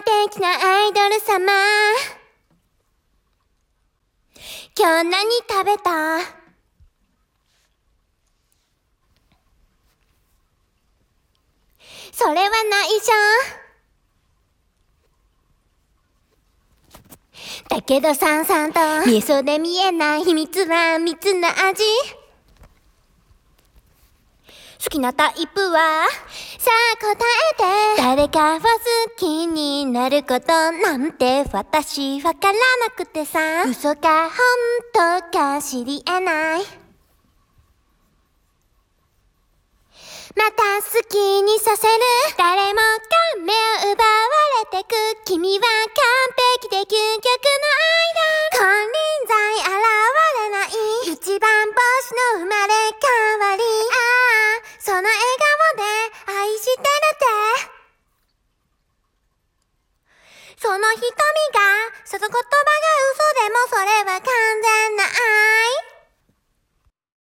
的なアイドル様。今日何食べた？それは内緒。だけどさんさんと見えそうで見えない秘密は蜜の味。好きなタイプはさあ答えて。誰かを好きになることなんて私わからなくてさ。嘘か本当か知り得ない。また好きにさせる。誰もが目を奪われてく。君は完璧で究極のアイドル。金輪際現れない一番星の生まれ変わり。ああその笑顔で愛してるって。その瞳がその言葉が